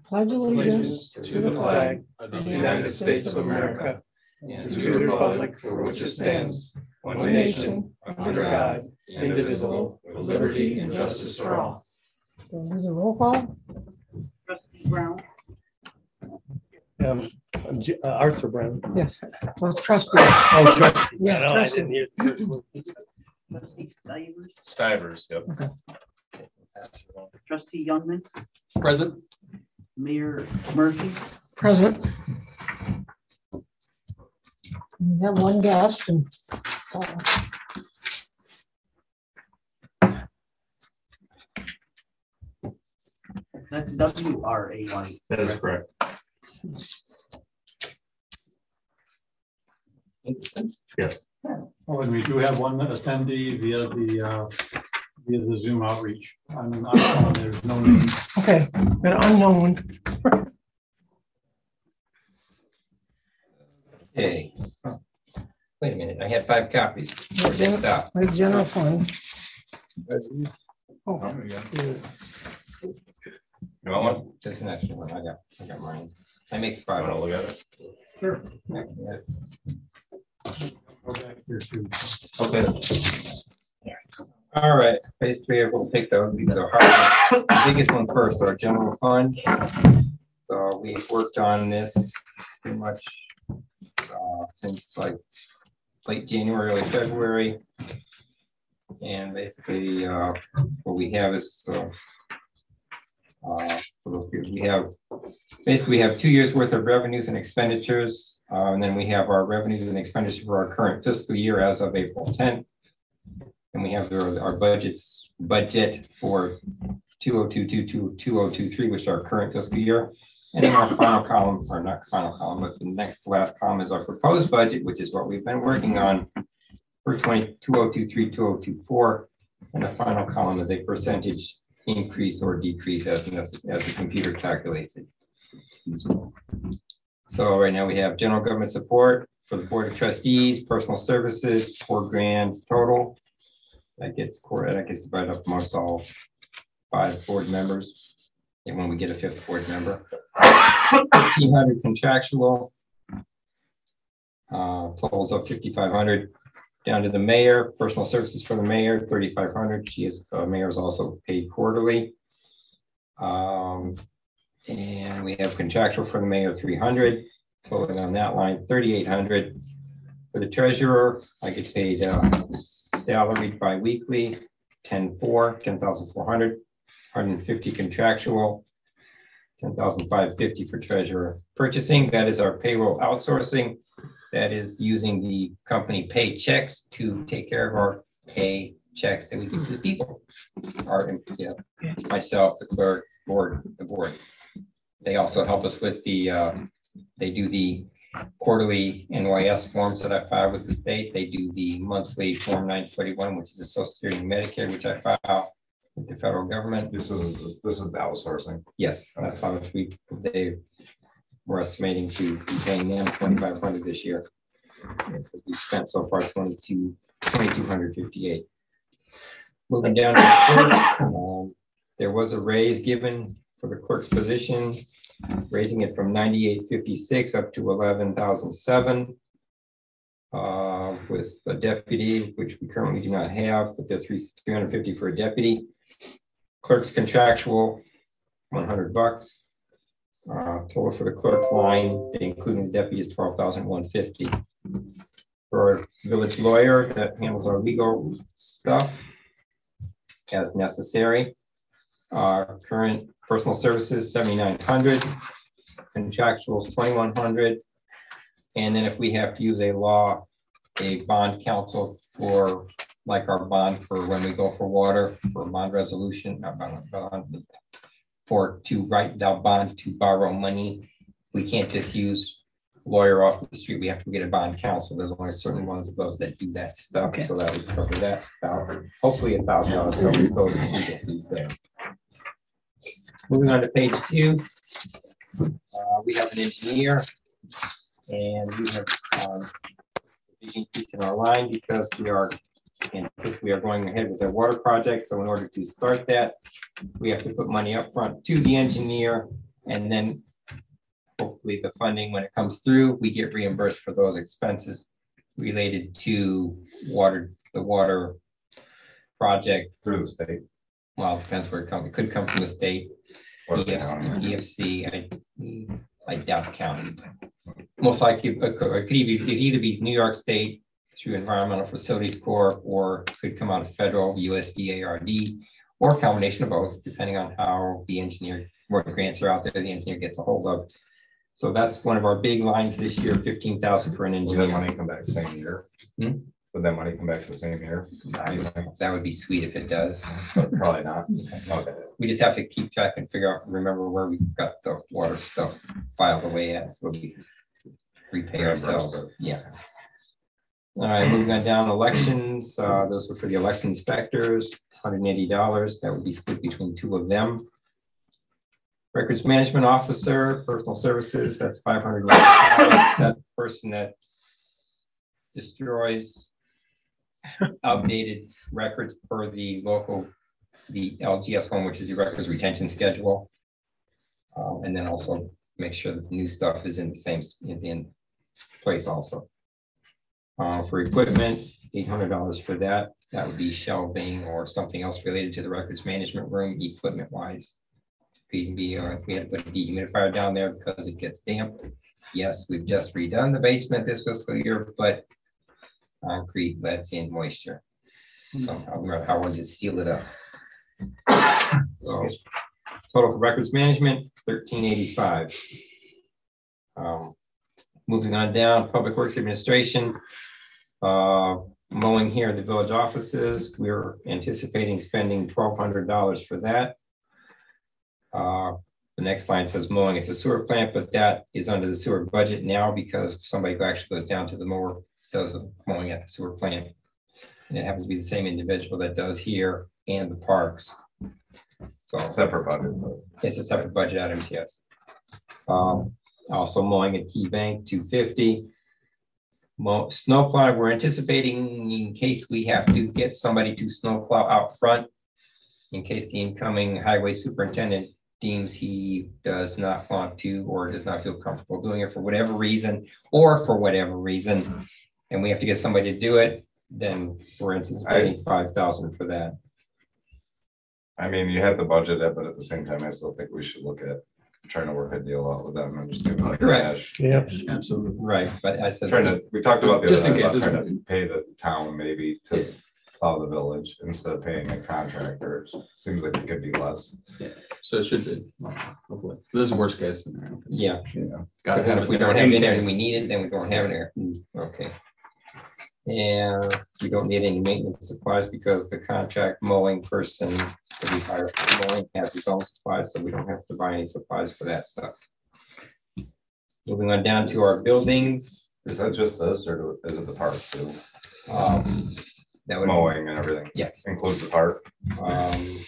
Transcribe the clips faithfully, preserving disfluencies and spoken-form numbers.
pledge allegiance to the flag of the United States of America and to the republic for which it stands, one nation, under God, indivisible, with liberty and justice for all. There's a roll call. Trustee Brown. Um, uh, Arthur Brown. Yes. Well, trustee. Oh, trustee. Yeah, No, I trustee. didn't hear the first one. Trustee Stivers. Stivers, yep. Okay. Trustee Youngman. Present. Mayor Murphy. Present. We have one guest and uh, That's W R A Y. That is correct. Yes. Oh, and we do have one attendee via the, uh, via the Zoom outreach. I mean, I- there's no name. okay, an unknown. Okay. Wait a minute, I had five copies. Where did I stop? The general fund. Oh, You want one? Just an extra one. I got, I got mine. I make five. Wanna look at it? Sure. Yeah. Go back here too. Okay. All right, phase three, we'll take those. These are hard. The biggest one first, our general fund. So we worked on this pretty much uh, since like late January, early February. And basically, uh, what we have is uh, uh, for those people, we have basically we have two years worth of revenues and expenditures, uh, and then we have our revenues and expenditures for our current fiscal year as of April tenth. And we have our, our budgets budget for two oh two two two two oh two three, which is our current fiscal year. And then our final column, or not final column, but the next to last column is our proposed budget, which is what we've been working on for two oh two three two oh two four. And the final column is a percentage increase or decrease as, as the computer calculates it. So right now we have general government support for the Board of Trustees, personal services, four grand total. That gets core, that gets divided up amongst all five board members. And when we get a fifth board member, fifteen hundred contractual, uh, totals of fifty-five hundred. Down to the mayor, personal services for the mayor, thirty-five hundred. She is, uh, mayor is also paid quarterly. Um, and we have contractual for the mayor, three hundred. Totaling on that line, thirty-eight hundred. For the treasurer, I get paid uh, salaried bi-weekly, ten four, ten thousand four hundred, one hundred fifty contractual, ten thousand five hundred fifty for treasurer. Purchasing, that is our payroll outsourcing. That is using the company pay checks to take care of our pay checks that we give to the people. Our, yeah, myself, the clerk, board, the board. They also help us with the, uh, they do the quarterly N Y S forms that I file with the state. They do the monthly form nine forty-one, which is the Social Security and Medicare, which I file with the federal government. This is this is the outsourcing. Yes, that's how much we they we're estimating to be paying them twenty-five hundred this year. We've spent so far twenty-two twenty-two hundred fifty-eight. Moving down to the clerk, um, there was a raise given for the clerk's position, raising it from ninety-eight fifty-six up to eleven thousand seven. Uh, with a deputy, which we currently do not have, but they're three three hundred fifty for a deputy. Clerk's contractual, one hundred bucks. Uh, total for the clerk's line, including the deputy, is twelve thousand one hundred fifty. For our village lawyer that handles our legal stuff as necessary. Our current personal services, seventy-nine hundred, contractuals, twenty-one hundred. And then if we have to use a law, a bond counsel for like our bond for when we go for water, for bond resolution, not bond, bond, for to write down bond to borrow money. We can't just use lawyer off the street. We have to get a bond counsel. There's only certain ones of those that do that stuff. Okay. So that would cover that. Hopefully a thousand dollars covers those legal fees there. Moving on to page two, uh, we have an engineer, and we have uh, a big increase in our line because we are and we are going ahead with our water project. So in order to start that, we have to put money up front to the engineer, And then hopefully the funding, when it comes through, we get reimbursed for those expenses related to water, the water project. Through the state. Well, it depends where it comes. It could come from the state, or the E F C, county. E F C, I, I doubt the county. but Most likely, it could it could either, it'd either be New York State through Environmental Facilities Corp, or it could come out of federal U S D A R D, or a combination of both, depending on how the engineer, what grants are out there, the engineer gets a hold of. So that's one of our big lines this year, fifteen thousand for an Will that engineer. money come back the same year? Hmm? Would that money come back the same year? That would be sweet if it does. Probably not. Okay. We just have to keep track and figure out, remember where we got the water stuff filed away at, so we repay Reimburse ourselves. it. Yeah. All right, moving on down, elections, uh, those were for the election inspectors, one hundred eighty dollars, that would be split between two of them. Records management officer, personal services, that's five hundred dollars. That's the person that destroys outdated records per the local, the L G S one, which is the records retention schedule. Um, and then also make sure that the new stuff is in the same, is in place also. Uh, for equipment, eight hundred dollars for that. That would be shelving or something else related to the records management room, equipment wise. Could even be, uh, if we had to put a dehumidifier down there because it gets damp. Yes, we've just redone the basement this fiscal year, but concrete lets in moisture. So I remember how we just seal it up. So total for records management, thirteen eighty-five. Um, moving on down, Public Works Administration. Uh, mowing here in the village offices, we're anticipating spending twelve hundred dollars for that. Uh, the next line says mowing at the sewer plant, but that is under the sewer budget now because somebody who actually goes down to the mower does the mowing at the sewer plant. And it happens to be the same individual that does here and the parks. So Separate budget. but- it's a separate budget items, yes. Um, also mowing at Key Bank, two fifty. Mow, snow plow, we're anticipating in case we have to get somebody to snow plow out front. In case the incoming highway superintendent deems he does not want to, or does not feel comfortable doing it for whatever reason, or for whatever reason, and we have to get somebody to do it, then we're anticipating five thousand for that. I mean, you have the budget, but at the same time, I still think we should look at trying to work a deal out with them and just give them like Correct. cash. Yep. Absolutely. Right, but I said. Trying to, we talked about the Just other in night case about it's- trying to pay the town maybe to plow the village instead of paying a contractor. Seems like it could be less. So it should be, well, hopefully. This is worst case scenario. 'cause, Yeah, you know, because gotta then have if we it there don't have in it there and case. we need it, then we don't have it there. Okay. And we don't need any maintenance supplies because the contract mowing person that we hire for mowing has his own supplies, so we don't have to buy any supplies for that stuff. Moving on down to our buildings. Is that just this or is it the park too? Um, that would, Mowing and everything? Yeah. Includes the park? um,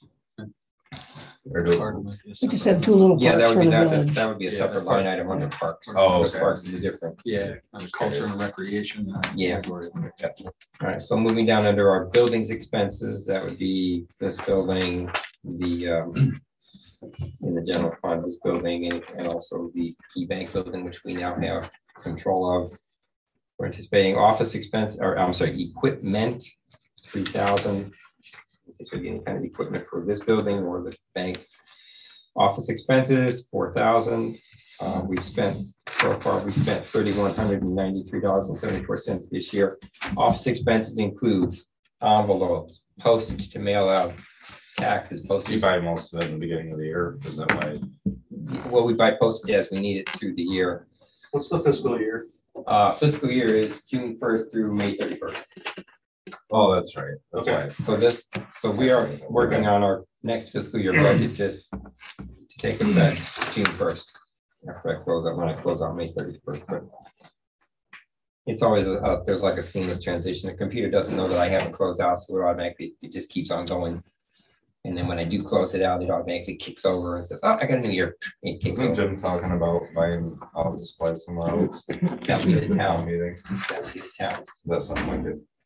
Or do- Part of it is We just separate. have two little yeah, that parks would for be, the that, village. that would be a Yeah, separate the line park. item under parks. Oh, Because okay. parks is a different. Yeah, under culture and recreation. uh, Yeah. category. All right, so moving down under our buildings expenses, that would be this building, the, um, in the general fund, this building, and, and also the Key Bank building, which we now have control of. We're anticipating office expense, or I'm sorry, equipment, three thousand. This would be any kind of equipment for this building or the bank. Office expenses, four thousand. Uh, we've spent, so far, we've spent thirty-one hundred and ninety-three dollars and seventy-four cents this year. Office expenses includes envelopes, postage to mail out, taxes, You postage. buy most of it in the beginning of the year, is that why? Well, we buy postage as we need it through the year. What's the fiscal year? Uh, fiscal year is June first through May thirty-first. Oh, that's right. That's Okay. why. So this, so we are working on our next fiscal year budget to, to take effect June first. After I close out, when I close out May thirty-first, but it's always, a- a- there's like a seamless transition. The computer doesn't know that I haven't closed out, so it automatically, it just keeps on going. And then when I do close it out, it automatically kicks over and says, oh, I got a new year. It kicks Isn't over. Jim talking about buying all the supplies somewhere else? That'll be the town. Meeting, is That'll be the town. that something we could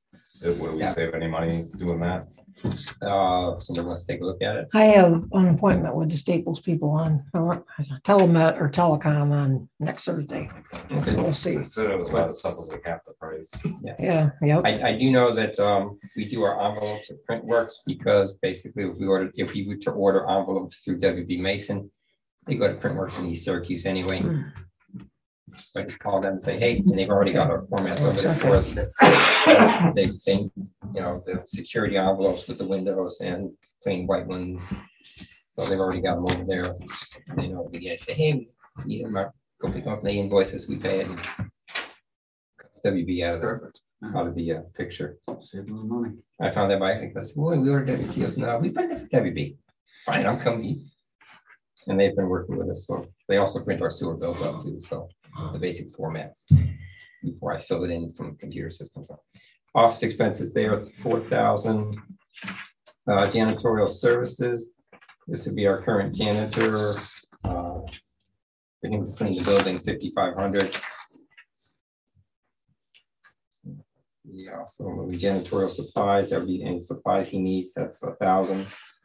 Would we Yeah. save any money doing that? Uh, somebody wants to take a look at it? I have an appointment with the Staples people on uh, Telemet or Telecom on next Thursday. Okay. We'll see. So a lot of stuff was like half the price. Yeah, yep. I, I do know that um, we do our envelopes at Printworks because basically if we order, if we were to order envelopes through W B Mason, they go to Printworks in East Syracuse anyway. So I just call them and say, hey, and they've already got our formats over there for us. They think, you know, the security envelopes with the windows and plain white ones. So they've already got them over there. They know the guys say, hey, we need them, go pick up the invoices, we pay it. and cuts W B out of there. Perfect. Out of the uh, picture. Save a little money. I found that by accident. I said, well, we ordered W T. He goes, no, we print it for W B. Fine, I'll come eat. And they've been working with us. So they also print our sewer bills up too. So the basic formats before I fill it in from computer systems. Office expenses there, four thousand. Uh, janitorial services. This would be our current janitor. Uh, for him to clean the building, fifty-five hundred. Yeah, so maybe janitorial supplies, that would be any supplies he needs, that's a thousand.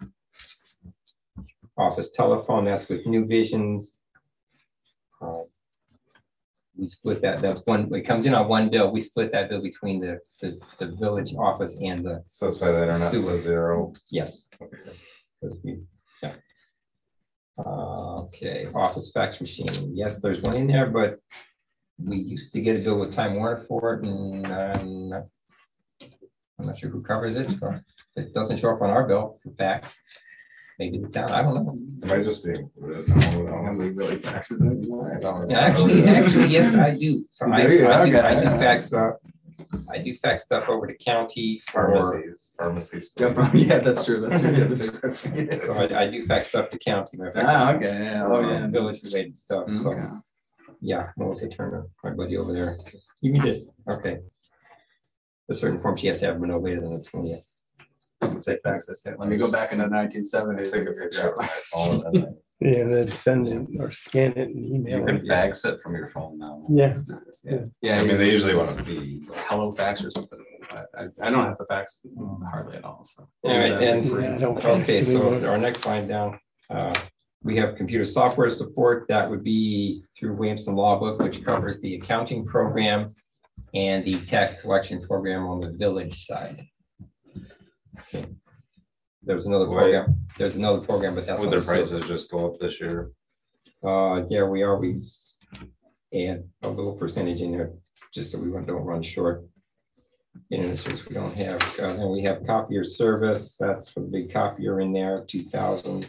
Office telephone, that's with New Visions. Uh, We split that, that's one, it comes in on one bill, we split that bill between the, the, the village office and the, So that's why the internet Sewer. says zero. yes. 'Cause we- yeah. Uh, Okay, office fax machine, yes, there's one in there, but we used to get a bill with Time Warner for it, and I'm not, I'm not sure who covers it, so it doesn't show up on our bill for fax. Maybe the town, I don't know. It might just be. No, Nobody really faxes it anymore. Yeah, Actually, actually, yes, I do. So I, I There you do, go, I do okay. fax, uh, I do fax stuff over to county for, Pharmacies, pharmacies. Yeah, that's true. That's true. Yeah, the scripts. so I, I do fax stuff to county. matter of fact, Ah, okay, yeah, oh, yeah. Village related stuff, so. Okay. Yeah, Melissa Turner, my buddy over there. Give me this. Okay. The certain form she has to have no later than the twentieth. Say fax, I said, let me go back in the nineteen seventies. Take a picture of my phone and then Yeah, then send it or scan it and email you it. can fax it from your phone now. Yeah, Yeah, yeah. I mean, they usually want to be. Hello fax or something. I, I, I don't have to fax hardly at all, so. All right, and- yeah, I don't. Okay, fax so anymore. our next line down, uh, we have computer software support. That would be through Williamson Law Book, which covers the accounting program and the tax collection program on the village side. Okay. There's another Wait. program, there's another program, but that's. Would on their the silver. prices just go up this year? Uh, yeah, we always add a little percentage in there, just so we don't run short. And it's just we don't have, uh, and we have copier service, that's for the big copier in there, two thousand.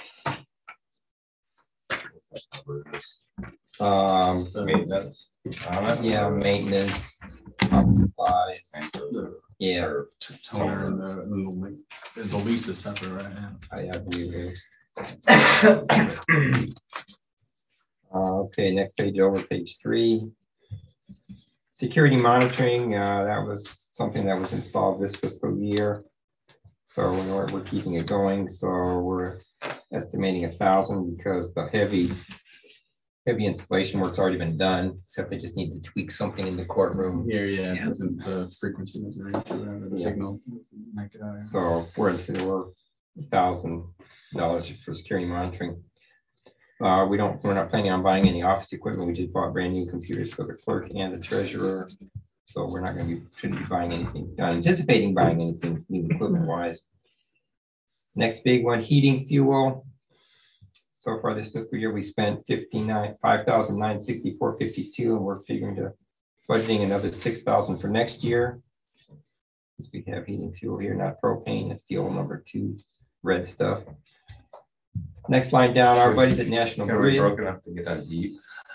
Um, Maintenance. on it? yeah, maintenance, office supplies, yeah, Or Toner and the, and the link- and the lease is separate, right? Yeah. I, I believe it is. Uh, okay, next page over, page three. Security monitoring, uh, that was something that was installed this fiscal year. So we're, we're keeping it going, so we're estimating a thousand because the heavy, heavy installation work's already been done, except they just need to tweak something in the courtroom. Here, yeah, it doesn't- the frequency was very, the Yeah. signal. make it out, yeah. So we're into, we're a thousand dollars for security monitoring. Uh, we don't, we're not planning on buying any office equipment. We just bought brand new computers for the clerk and the treasurer. So we're not gonna be, shouldn't be buying anything, not anticipating buying anything new equipment wise. Next big one, heating fuel. So far this fiscal year, we spent fifty-nine, five thousand nine sixty-four fifty-two, and we're figuring to budgeting another six thousand for next year. Because we have heating fuel here, not propane, it's the old number two red stuff. Next line down, our buddies at National Can we Grid. broke enough to get on heat?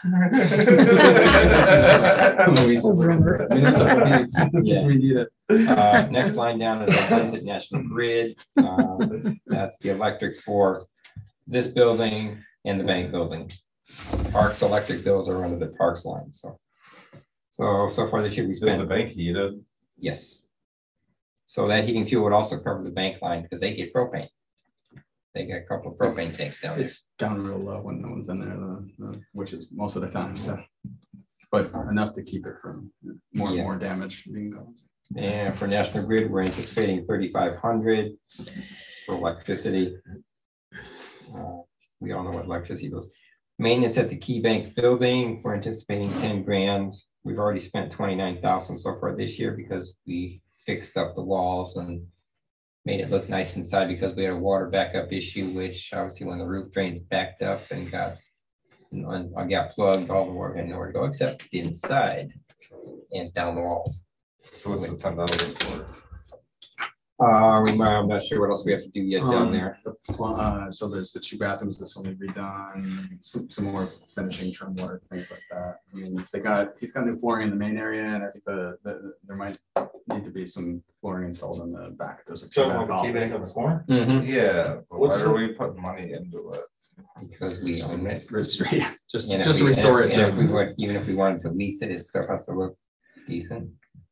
Yeah. We need it. Uh, next line down is our buddies at National Grid. Um, That's the electric for this building and the bank building. Parks electric bills are under the parks line, so. So, so far this year we Is the spent, bank heated? yes. So that heating fuel would also cover the bank line because they get propane. They got a couple of propane tanks down there. It's down real low when no one's in there, the- the- which is most of the time, so. But enough to keep it from more and Yeah. more damage being caused. And for National Grid, we're anticipating thirty-five hundred for electricity. Uh, We all know what electricity goes. Maintenance at the Key Bank building, we're anticipating ten grand. We've already spent twenty-nine thousand so far this year because we fixed up the walls and made it look nice inside because we had a water backup issue, which obviously when the roof drains backed up and got, and I got plugged, all the water had nowhere to go except the inside and down the walls. So what's the ten thousand for? Uh, we might, I'm not sure what else we have to do yet down Um, there. the pl- Uh, so there's the two bathrooms that's only redone, some, some more finishing trim work, things like that. I mean, they got, he's got new flooring in the main area, and I think the, the, there might need to be some flooring installed in the back. There's a. So on the key bank on the corner? Mhm, Yeah, but why What's are the- we putting money into it? because we own it. Restraight, just, And if just we- restore and it. if we to- would, even if we wanted to lease it, it still has to look decent.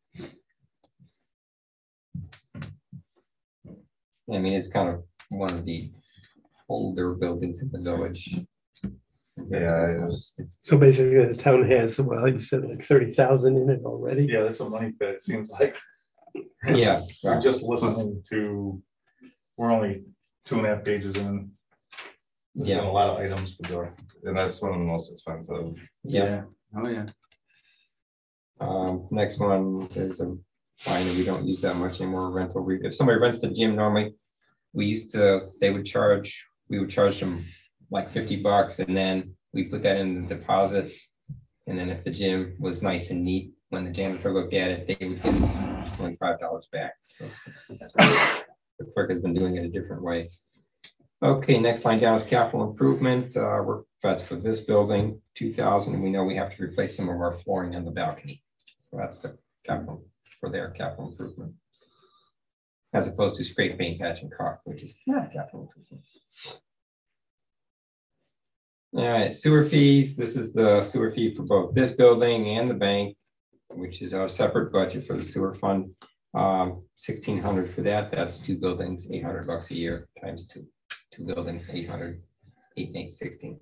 I mean, it's kind of one of the older buildings in the village. Yeah, it was- It's- So basically the town has, well, you said like thirty thousand in it already. Yeah, that's a money pit, it seems like. Yeah, We're just listening to, we're only two and a half pages in. There's been Yeah. a lot of items for door. And that's one of the most expensive. yeah. Oh, yeah. Um, next one is a, I know we don't use that much anymore, rental. re- If somebody rents the gym normally, we used to, they would charge, we would charge them like fifty bucks and then we put that in the deposit. And then if the gym was nice and neat, when the janitor looked at it, they would get twenty-five dollars back. So the clerk has been doing it a different way. Okay, next line down is capital improvement. Uh, we're, that's for this building, two thousand, and we know we have to replace some of our flooring on the balcony. So that's the capital for their capital improvement. As opposed to spray paint, patch and caulk, which is not capital improvement. All right, sewer fees. This is the sewer fee for both this building and the bank, which is our separate budget for the sewer fund. Um, sixteen hundred for that. That's two buildings, eight hundred bucks a year times two. Two buildings, eight hundred, eight, eight, sixteen.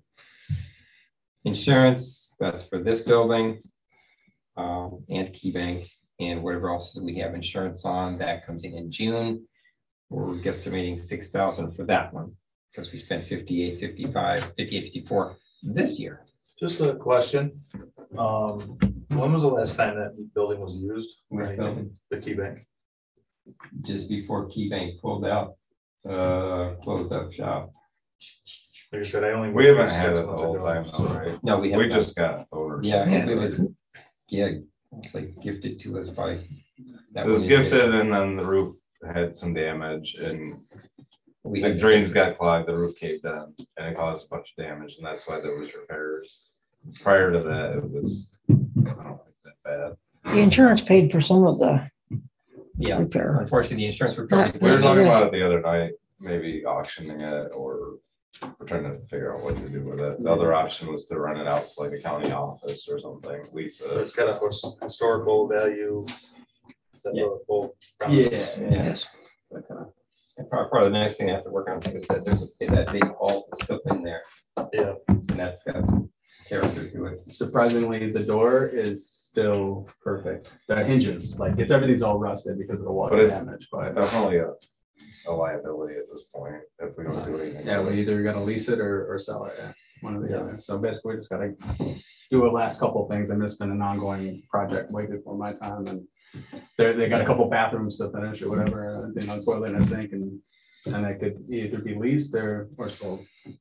Insurance, that's for this building um, and Key Bank and whatever else we have insurance on, that comes in in June. We're guesstimating six thousand for that one because we spent fifty-eight, fifty-five, fifty-eight, fifty-four this year. Just a question. Um, when was the last time that building was used? Which building? The key bank. Just before Key Bank pulled out, uh, closed up shop. Like I said, I only. We haven't six had it the months whole ago, time, so- though, right? No, we We haven't. just got ownership. Yeah, it was, yeah, it's like gifted to us by. that It was one gifted and then the roof had some damage and We the had drains got clogged, the roof caved in and it caused a bunch of damage and that's why there was repairs. Prior to that, it was, I don't think that bad. The insurance paid for some of the Yeah, repair. unfortunately, the insurance Not- recovery. We were Yeah, talking it is. about it the other night, maybe auctioning it or we're trying to figure out what to do with it. The other option was to rent it out to like a county office or something, lease So it. It's got a his- historical value. Is that Yeah. the full- Yeah, yes. That kind of- and Part, part of the next thing I have to work on is that there's a, that big hall stuff in there. Yeah. And that's got some character to it. Surprisingly, the door is still perfect. The hinges, like it's, everything's all rusted because of the But water it's- damage, but Definitely a, a liability at this point if we don't do anything. yeah, we either gotta lease it or, or sell it, yeah, one or the other. So basically, we just gotta do a last couple things, and this has been an ongoing project way before my time, and they're, they got a couple bathrooms to finish or whatever, uh, you know, toilet and a sink, and, and it could either be leased or, or sold.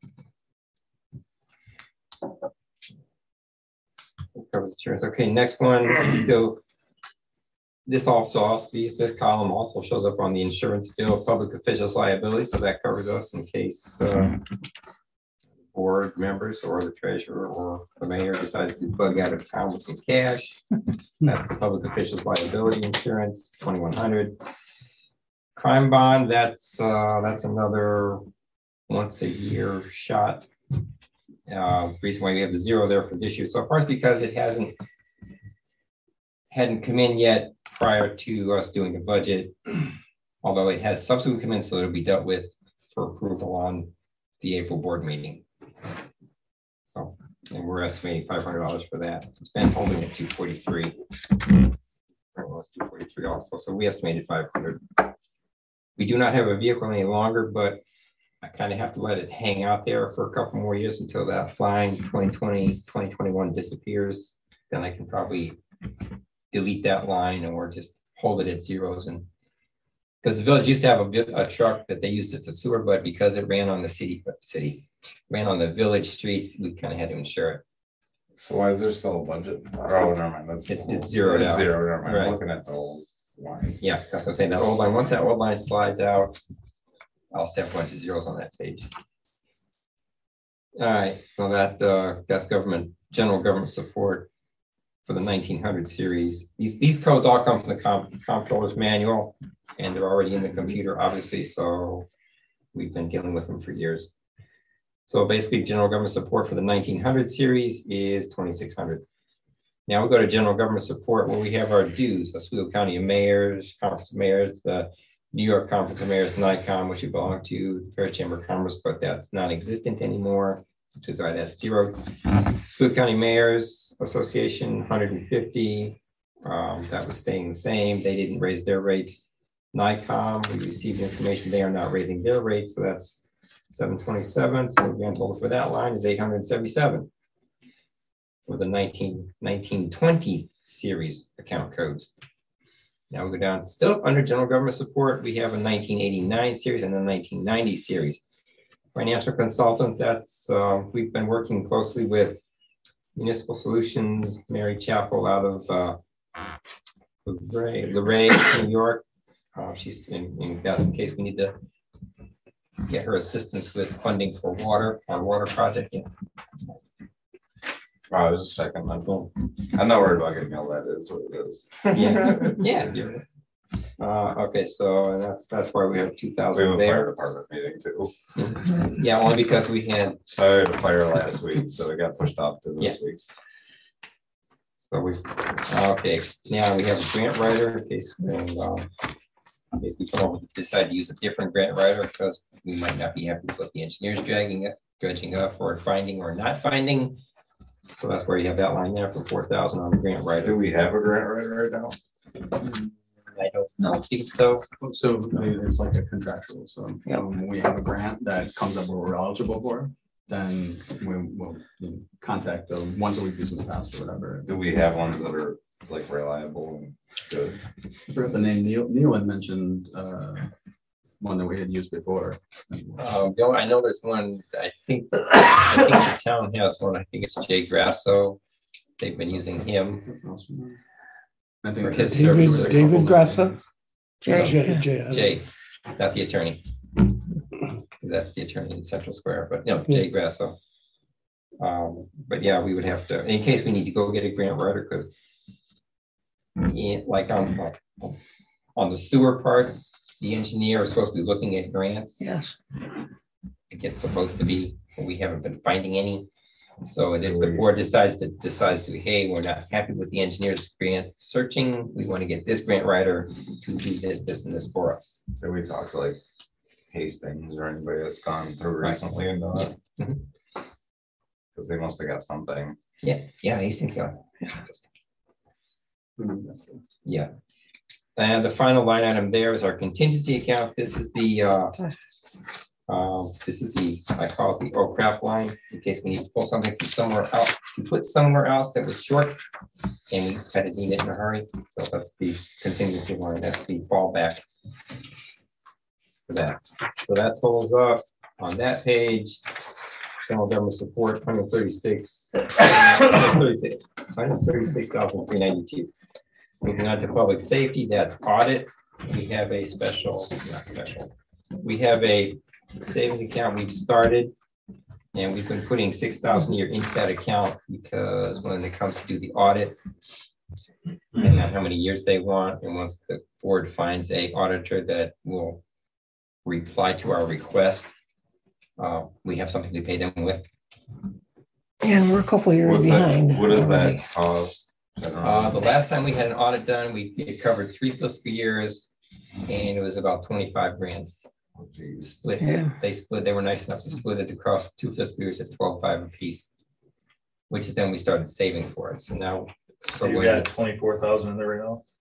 Covers insurance. Okay, next one, this is still. This also, also, these, this column also shows up on the insurance bill, public officials liability, so that covers us in case. uh, Board members or the treasurer or the mayor decides to bug out of town with some cash. That's the public officials liability insurance, twenty-one hundred. Crime bond, that's, uh, that's another once a year shot. Uh, reason why we have the zero there for this year so far is because it hasn't hadn't come in yet prior to us doing the budget, although it has subsequently come in, so it'll be dealt with for approval on the April board meeting. So, and we're estimating five hundred dollars for that. It's been holding at two forty-three. was two forty-three also, so we estimated five hundred. We do not have a vehicle any longer, but I kind of have to let it hang out there for a couple more years until that flying twenty twenty, twenty twenty-one disappears. Then I can probably delete that line or just hold it at zeros. And because the village used to have a, vi- a truck that they used it for sewer, but because it ran on the city, city ran on the village streets, we kind of had to insure it. So why is there still a budget? Oh, never mind, that's. It- it's zeroed it's out. Zero, never mind, Right. I'm looking at the old line. Yeah, that's what I'm saying. That old line, once that old line slides out, I'll set a bunch of zeros on that page. All right, so that, uh, that's government, general government support for the nineteen hundred series. These, these codes all come from the comp- comptroller's manual, and they're already in the computer, obviously, so we've been dealing with them for years. So basically, general government support for the nineteen hundred series is twenty-six hundred. Now we go to general government support where we have our dues, Oswego County of Mayors, Conference of Mayors, the New York Conference of Mayors, NICOM, which we belong to, Fair Chamber of Commerce, but that's non-existent anymore, which is right at zero. Oswego County Mayors Association, one hundred fifty. Um, that was staying the same. They didn't raise their rates. NICOM, we received information they are not raising their rates, so that's seven twenty-seven. So the grand total for that line is eight hundred seventy-seven. For the nineteen, nineteen twenty series account codes. Now we go down, still under general government support, we have a nineteen eighty-nine series and a nineteen ninety series. Financial consultant, that's, uh, we've been working closely with Municipal Solutions, Mary Chapel out of uh, Luray, Luray, New York. Uh, she's in, in, that's in case we need to get her assistance with funding for water, our water project. Yeah. Oh, I was just checking my phone. I'm not worried about getting all that, is what it is. Yeah, yeah. yeah. Uh, okay, so and that's that's why we have two We have thousand a fire there. department meeting too. Yeah, only because we had, I had a fire last week, so it got pushed off to this week. so we, okay, now we have a grant writer in case, and, um, in case we come over, decide to use a different grant writer because we might not be happy with what the engineer's dragging it, dredging up or finding or not finding. So that's where you have that line there for four thousand on the grant Do writer. we have a grant writer right now? I don't know, think so. So I mean, it's like a contractual, so um, when we have a grant that comes up where we're eligible for, then we will you know, contact the ones that we've used in the past or whatever. Do we have ones that are like reliable and good? I forgot the name, Neil, Neil had mentioned uh, one that we had used before. Um, Bill, I know there's one, I think, I think the town has one, I think it's Jay Grasso. They've been using him That sounds familiar. I for think his David, there was a services. couple David Grasso? Jay, Jay, yeah. Jay, I- Jay, not the attorney. 'Cause that's the attorney in Central Square, but no, Jay Grasso. Um, but yeah, we would have to, in case we need to go get a grant writer, because like on, on the sewer part, the engineer is supposed to be looking at grants. Yes, It gets supposed to be, but we haven't been finding any. So if the board decides to, decides to, hey, we're not happy with the engineer's grant searching, we want to get this grant writer to do this, this, and this for us. So we talked to like Hastings or anybody that's gone through Right. recently and that. Yeah. Mhm. Because they must have got something. Yeah, yeah, Hastings got, yeah. And the final line item there is our contingency account. This is the, uh, um, this is the, I call it the oh crap line, in case we need to pull something from somewhere else, to put somewhere else that was short, and we had to need it in a hurry. So that's the contingency line, that's the fallback for that. So that totals up on that page. General government support, one hundred thirty-six, one hundred thirty-six thousand three ninety-two. Moving on to public safety, that's audit. We have a special, not special, we have a savings account we've started, and we've been putting six thousand a year into that account because when it comes to do the audit, and not how many years they want, and once the board finds a auditor that will reply to our request, uh, we have something to pay them with. and we're a couple of years What's that, behind. what does that cost? I don't know. Uh, the last time we had an audit done, we it covered three fiscal years, and it was about twenty-five grand. Oh, geez. Split, Yeah. they split, they were nice enough to split it across two fiscal years at twelve five apiece, which is then we started saving for it. So now, so So you when, got twenty-four thousand in there right now?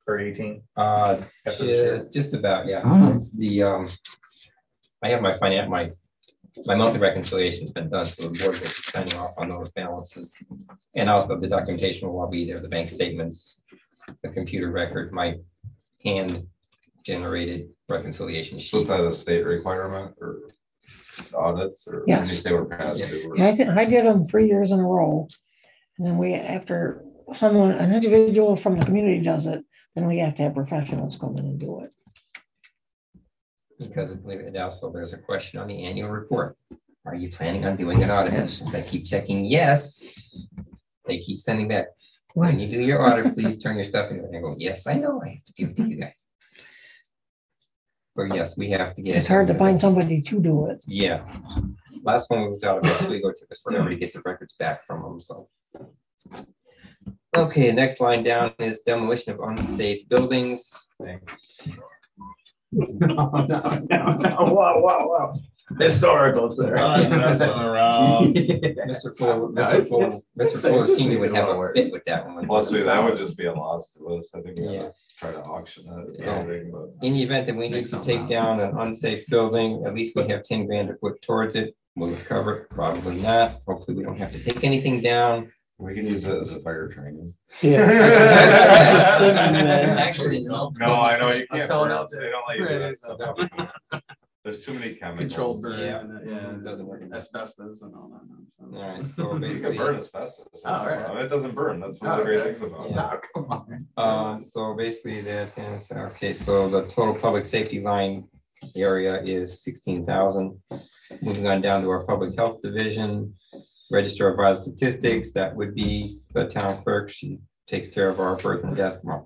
or eighteen? Uh, After this year? yeah, just about, yeah. The, um, I have my finan, my, my monthly reconciliation's been done, so the board will be signing off on those balances. And also the documentation will all be there, the bank statements, the computer record, my hand generated reconciliation So is sheet. that a state requirement or audits or? Yes. at least they were passed through, or- Yeah, I think I did them three years in a row. And then we, after someone, an individual from the community does it, then we have to have professionals come in and do it. Because believe it also, there's a question on the annual report. Are you planning on doing an audit? Yes. I keep checking yes. They keep sending back, when When, you do your audit, please turn your stuff in. And I go, yes, I know, I have to give it to you guys. So yes, we have to get. it's hard to find somebody to do it. Yeah. Last one was out of Oswego, took us forever to get the records back from them, so. Okay, next line down is demolition of unsafe buildings. No, no, no, no, whoa, whoa, whoa. Historical, sir. around. Mister Fuller, No, Mister it's- Fuller, it's- Mister it's- Fuller it's Senior would have a work. fit with that one. Plus, we, that would just be a loss to us. I think we Yeah. gotta try to auction it. Yeah. something, but- In the event that we need Make to something take out. down an unsafe building, at least we have ten grand to put towards it. Will it cover it? Probably not. Hopefully, we don't have to take anything down. We can use it as a fire training. Yeah. Actually, no. No, I know you I can't. saw it burn- out there. They don't let you do Right, that it's stuff. There's too many chemicals. Controlled burn, Yeah. and, uh, yeah, It doesn't work. asbestos and all that nonsense. All right, so You basically. can burn asbestos. That's Oh, right. fine. It doesn't burn. That's one of Oh, the great okay. things about it. Yeah. Oh, come on. Um, so basically that is, okay, so the total public safety line area is sixteen thousand. Moving on down to our public health division, register of vital statistics, that would be the town clerk. She takes care of our birth and death. Well,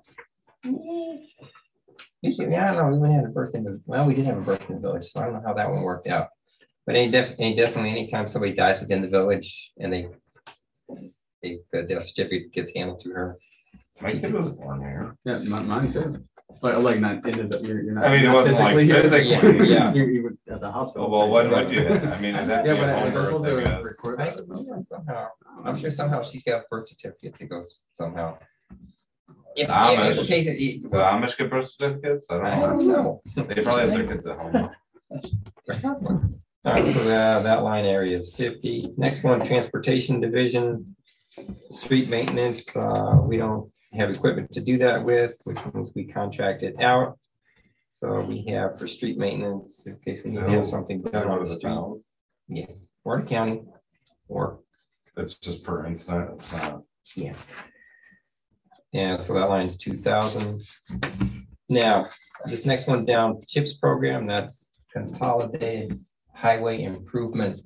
Usually, yeah, I don't know, we even had a birth in the, well, we did have a birth in the village, so I don't know how that one worked out. But any def, any definitely, anytime somebody dies within the village and they, they, the death certificate gets handled through her. My kid was born here. Yeah, mine, mine too. But like not into the, you're, you're not. I mean, it not wasn't like here. physically. Yeah. You, you were at the hospital. Well, when would you? I mean, it'd have to Yeah, be but a I home was supposed birth, I to guess. record I, that. yeah, somehow, I'm sure somehow she's got a birth certificate that goes somehow. If, Ah, if man. in case it, Do the Amish get birth certificates? I I don't don't know. know. They probably have their kids at home. All right, so that, that line area is fifty. Next one, transportation division, street maintenance. Uh, we don't have equipment to do that with, which means we contract it out. So we have for street maintenance, in case we need to have something Does it done go on to the the street. town? Yeah, or the county, or, It's just per incident. It's not. yeah. Yeah, so that line's two thousand. Now, this next one down, CHIPS program, that's Consolidated Highway Improvement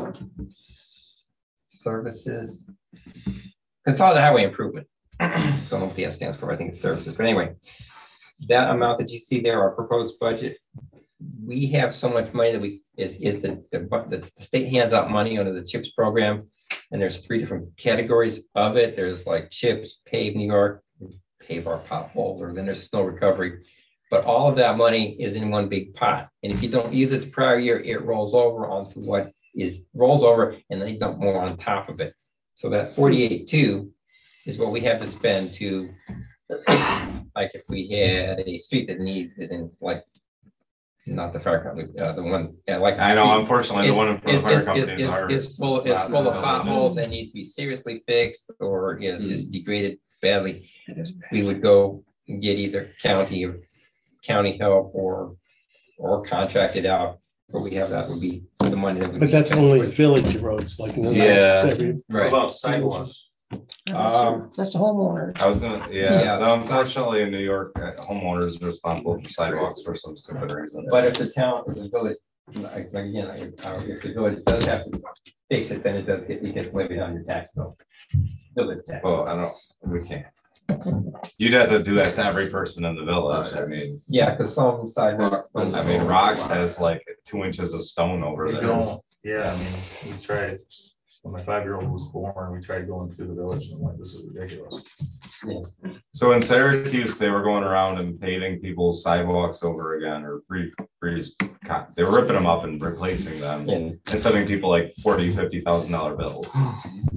Services. Consolidated Highway Improvement. Don't know what the S stands for, I think it's services, but anyway. That amount that you see there, our proposed budget, we have so much money that we, is, is the, the, bu- the state hands out money under the CHIPS program. And there's three different categories of it. There's like CHIPS, Pave New York, pave our potholes, or then there's snow recovery. But all of that money is in one big pot. And if you don't use it the prior year, it rolls over onto what is, rolls over and they dump more on top of it. So that forty-eight two is what we have to spend to, like if we had a street that needs, is in like, not the fire company, uh, the one, yeah, like. a I know, street- unfortunately, the one in front of the it- fire it's- company is it's- ours. It's full, It's it's not full of the potholes villages. that needs to be seriously fixed, or is just degraded badly. We would go and get either county or county help or, or contract it out. But we have, that would be the money that would. But be that's spent only for it. village roads, like. no- Yeah. every- Right. about sidewalks? Um, That's the homeowner. I was gonna, yeah, Yeah. no, unfortunately, in New York, uh, homeowners are responsible for sidewalks for some stupid reason. But if the town, if the village, like, like again, like, uh, if the village does have to fix it, then it does get, it gets levied on your tax bill. Village tax. Well, I don't, we can't. You'd have to do that to every person in the village. I mean, Yeah, because some sidewalks. I mean, Rocks has like two inches of stone over They there. don't, yeah, I mean, we tried, when my five-year-old was born, we tried going through the village and I'm like, this is ridiculous. So in Syracuse, they were going around and paving people's sidewalks over again, or re, re, they were ripping them up and replacing them And and sending people like forty, fifty thousand dollar bills.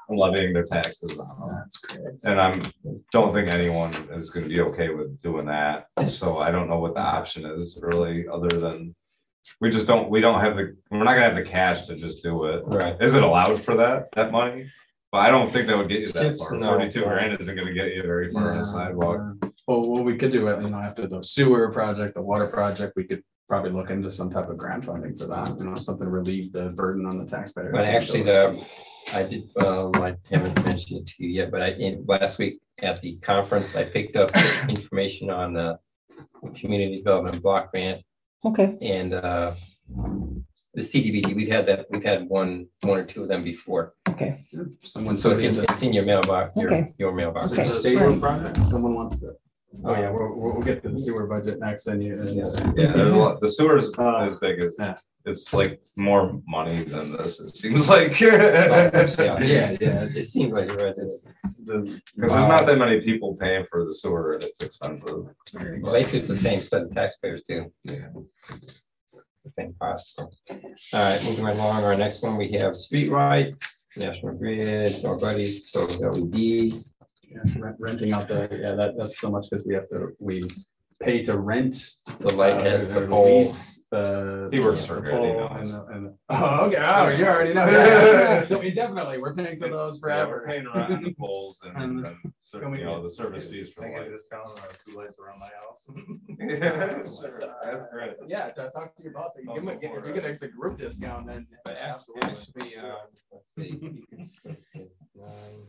levying their taxes on them. That's great. And I'm, don't think anyone is gonna be okay with doing that, so I don't know what the option is really, other than. We just don't, we don't have the, we're not gonna have the cash to just do it. Right. Is it allowed for that, that money? But I don't think that would get you that Chips, far. no. Forty-two grand isn't gonna get you very far on the sidewalk. Well, what we could do, you know, after the sewer project, the water project, we could probably look into some type of grant funding for that, you know, something to relieve the burden on the taxpayer. But actually, the, I did, uh, I haven't mentioned it to you yet, but I, in, last week at the conference, I picked up information on the community development block grant Okay, and, uh, the C D B G. We've had that, we've had one, one or two of them before. okay. Someone, So so it's in, it's in your mailbox, your, Okay. your mailbox. Okay. state road project, someone wants to. Oh, yeah, we'll, we'll we'll get to the sewer budget next, and you. and- Yeah, there's a lot, the sewer's Uh, as big as, yeah. it's like more money than this, it seems like. Yeah, Cause Yeah, yeah, It it's, seems like you're right. It's, the, there's not that many people paying for the sewer, and it's expensive. well, basically it's the same set of taxpayers too. Yeah. The same cost. So, all right, moving right along, our next one, we have street lights, National Grid, Nobody's, so L E Ds. yeah, rent- renting out the, yeah, that, that's so much because we have to, we pay to rent. The light uh, heads, the or poles. lease The. He works for the Grid, he pole knows. and the- and the- Oh, okay, oh, you already know. Yeah, So we definitely, we're paying for those Yeah, we're forever. paying rent on the poles and, And- and, ser- Can we you know, get- the service fees for I get a lights. discount on our two lights around my house. Yeah, sure, that's great. Yeah, so talk to your boss, you give him, a- if you get a group discount, then But absolutely. actually, uh, let's see, you can see- see, nine.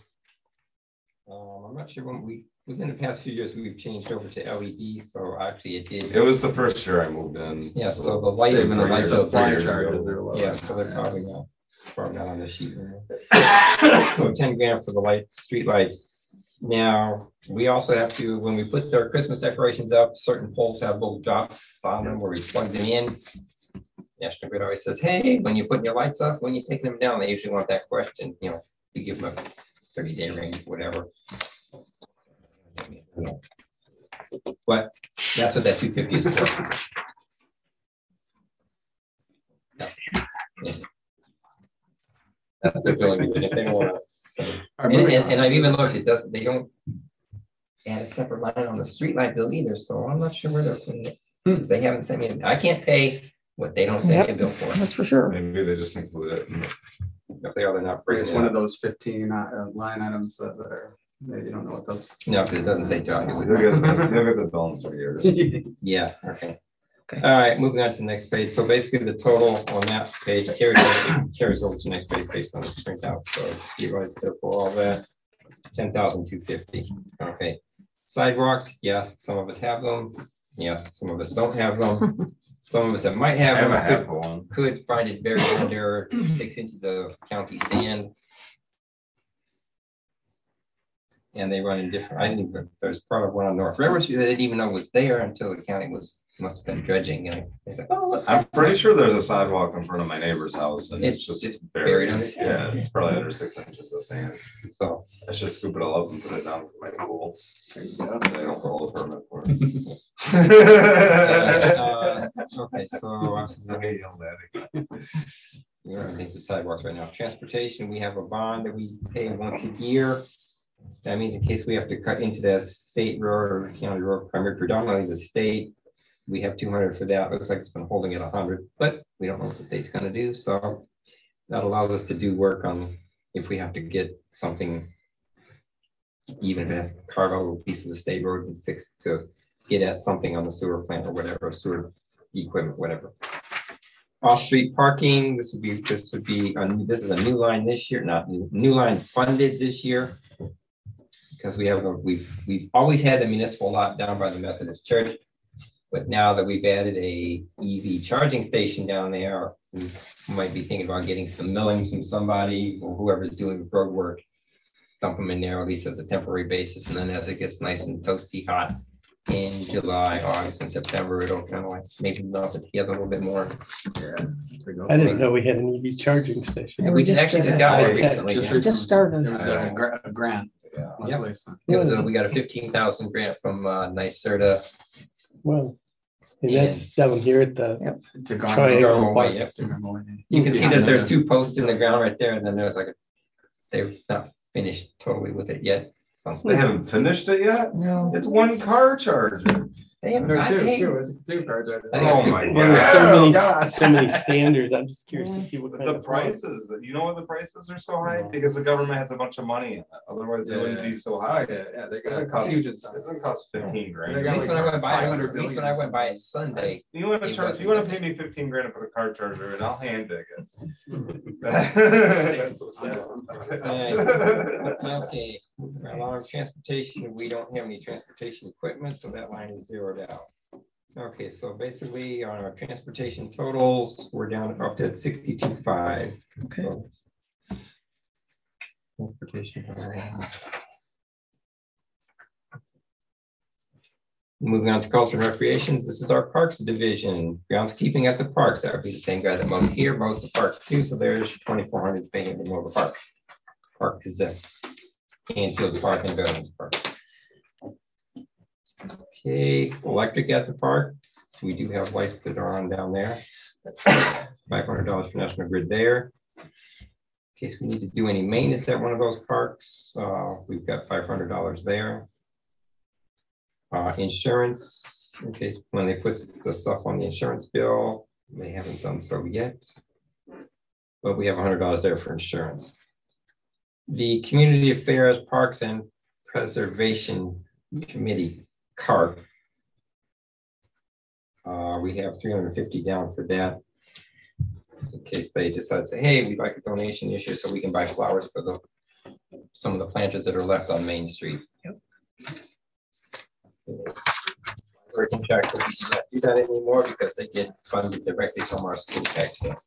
Um, I'm not sure when we, within the past few years, we've changed over to L E D, so actually it did. It was the first year I moved in. Yeah, so the light, Saving the three light years- three supply years charges ago. are lower. yeah, so they're probably not, probably not on the sheet. right? So ten grand for the lights, street lights. Now, we also have to, when we put our Christmas decorations up, certain poles have little dots on them where we plug them in. National Grid always says, hey, when you're putting your lights up, when you're taking them down, they usually want that question, you know, we give them a thirty day range, whatever. But that's what that two fifty is for. Yeah. That's the billing, if they want. Our And, moving and, on. and I've even looked, it doesn't, they don't add a separate line on the street light bill either, so I'm not sure where they're putting it. Hmm. They haven't sent me, I can't pay what they don't send me a Yep. bill for. That's for sure. Maybe they just include it. If they are, they're not It's bringing one it of up. those fifteen uh, line items that that are, maybe you don't know what those. No, because it doesn't say jobs. You'll get, you'll get the bill in three years. Yeah, okay. Okay. All right, moving on to the next page. So basically the total on that page carries, over- carries over to the next page based on the printout. So you guys therefore all that, ten thousand two fifty. Okay. Sidewalks, yes, some of us have them. Yes, some of us don't have them. Some of us that might I have have a them half could, one. could find it buried under six inches of county sand. And they run in different, I didn't even, there's part of one on North River Street that I didn't even know was there until the county was, must have been dredging and it's like, oh, look. I'm pretty sure there's a sidewalk in front of my neighbor's house and it's It's just just buried. buried under sand. Yeah, it's probably under six inches of sand. So, I should scoop it all up and put it down for my pool. They don't hold a permit for uh, it. uh, okay, so I'm Okay, yell that again. we're gonna take the sidewalks right now. Transportation, we have a bond that we pay once a year. That means in case we have to cut into the state road or county road, primarily predominantly the state, we have two hundred for that. Looks like it's been holding at a hundred, but we don't know what the state's gonna do, so that allows us to do work on if we have to get something, even if it has to carve out a little piece of the state road and fix to get at something on the sewer plant or whatever, sewer equipment, whatever. Off-street parking, this would be, this would be, a new- this is a new line this year, not new, new line funded this year. Because we have, a we've, we've always had the municipal lot down by the Methodist Church. But now that we've added a E V charging station down there, we might be thinking about getting some millings from somebody or whoever's doing road work. Dump them in there, at least as a temporary basis, and then as it gets nice and toasty hot in July, August, and September, it'll kind of like maybe melt it together a little bit more. Yeah. I didn't know we had an E V charging station. And we just actually just got one recently. Just yeah. recently. Just started. It was a gra- a grant. Yeah. Yep. place. It was a, we got a fifteen thousand grant from uh, NYSERDA. Well, and that's down here at the, To Triangle Garmo. Way, yep. To Garmo, yeah. You can see that there's two posts in the ground right there, and then there's like a they've not finished totally with it yet. So They haven't finished it yet? No. It's one car charger. they haven't. Or I- two, hey, two, it's two cards. right there. I think Oh it's my Well, there's so God. many, God. so many standards. I'm just curious to see what kind The of. prices, you know why the prices are so high? Because the government has a bunch of money in it. Otherwise, they wouldn't be so Oh, high. yeah, yeah, they Doesn't got cost- huge It inside. doesn't cost fifteen They grand. At got least when I went by, it, five hundred at least when billion I went by it Sunday. You want to It charge, wasn't you want that to pay me fifteen grand to put a car charger in, I'll hand dig it. Okay, along with transportation, we don't have any transportation equipment, so that line is zeroed out. Okay, so basically on our transportation totals, we're down up to sixty-two five. Okay. Transportation. Moving on to culture and recreations, this is our parks division, groundskeeping at the parks. That would be the same guy that mows here, mows the park too. So there's twenty-four hundred paying to mow the park. Park is a Anfield Park and Veterans Park. Okay, electric at the park. We do have lights that are on down there. five hundred dollars for National Grid there. In case we need to do any maintenance at one of those parks, uh, we've got five hundred dollars there. Uh, insurance, in case when they put the stuff on the insurance bill, they haven't done so yet. But we have one hundred dollars there for insurance. The Community Affairs, Parks and Preservation Committee, C A R P. Uh, we have three hundred fifty down for that. In case they decide to say, hey, we'd like a donation this year so we can buy flowers for the some of the planters that are left on Main Street. Yep. We're contracted, we do not do that anymore because they get funded directly from our school tax bill.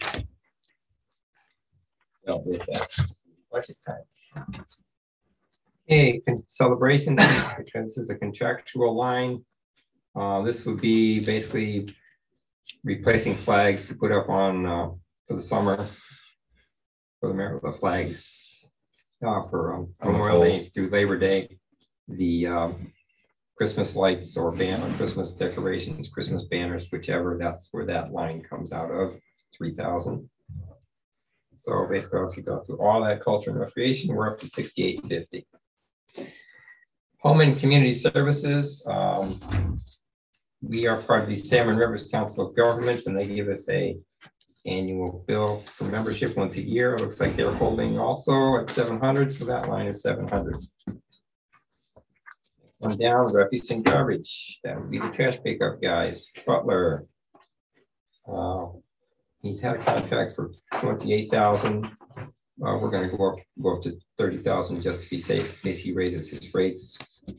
Well, with that, budget time. Okay, con- celebrations, this is a contractual line. Uh, this would be basically replacing flags to put up on, uh, for the summer. For the Mar- the flags. Uh, for um, Memorial Day through Labor Day. The, um, Christmas lights or ban or Christmas decorations, Christmas banners, whichever, that's where that line comes out of, three thousand. So basically, if you go through all that culture and recreation, we're up to sixty-eight fifty. Home and Community Services, um, we are part of the Salmon Rivers Council of Governments, and they give us a annual bill for membership once a year. It looks like they're holding also at seven hundred, so that line is seven hundred. One down, refuse and garbage. That would be the trash pickup guys. Butler. Uh, he's had a contract for twenty-eight thousand. Uh, we're going to go up, go up to thirty thousand just to be safe in case he raises his rates.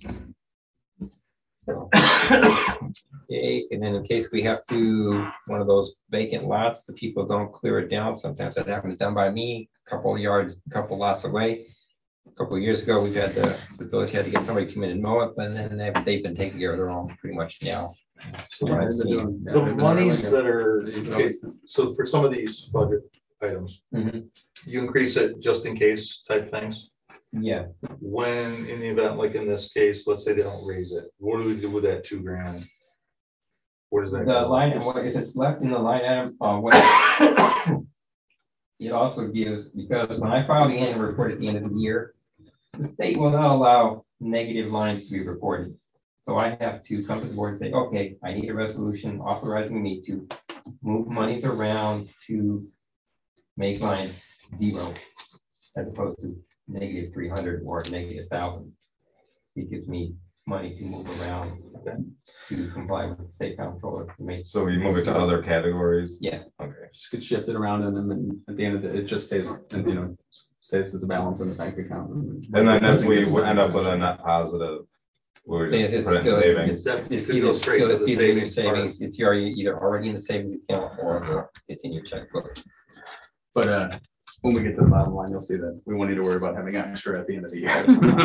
So, okay, and then in case we have to, one of those vacant lots, the people don't clear it down. Sometimes that happens done by me, a couple of yards, a couple lots away. A couple of years ago, we've had the, the village had to get somebody to come in and mow it, but then they've, they've been taking care of their own pretty much now. So what I've seen. The monies that are, okay, so for some of these budget items, Mhm. you increase it just in case type things. Yeah, When in the event, like in this case, let's say they don't raise it, what do we do with that two grand? Where does the that go? line, what if it's left in the line item, uh, what it also gives, because when I file the annual report at the end of the year, the state will not allow negative lines to be reported. So I have to come to the board and say, okay, I need a resolution authorizing me to move monies around to make lines zero, as opposed to negative three hundred or negative thousand. It gives me money to move around to comply with the state comptroller to make. So you move it to other categories? Yeah. Okay. Just get shifted around and then at the end of it, it just stays, and you know, stays as a balance in the bank account. And then if we would end up with a net positive, we would Yes, just it's put it in still, savings. it's, it's Could go either, straight still, to it's the either in your savings part. savings, it's your, either already in the savings account or it's in your checkbook. But uh, when we get to the bottom line, you'll see that we won't need to worry about having extra at the end of the year.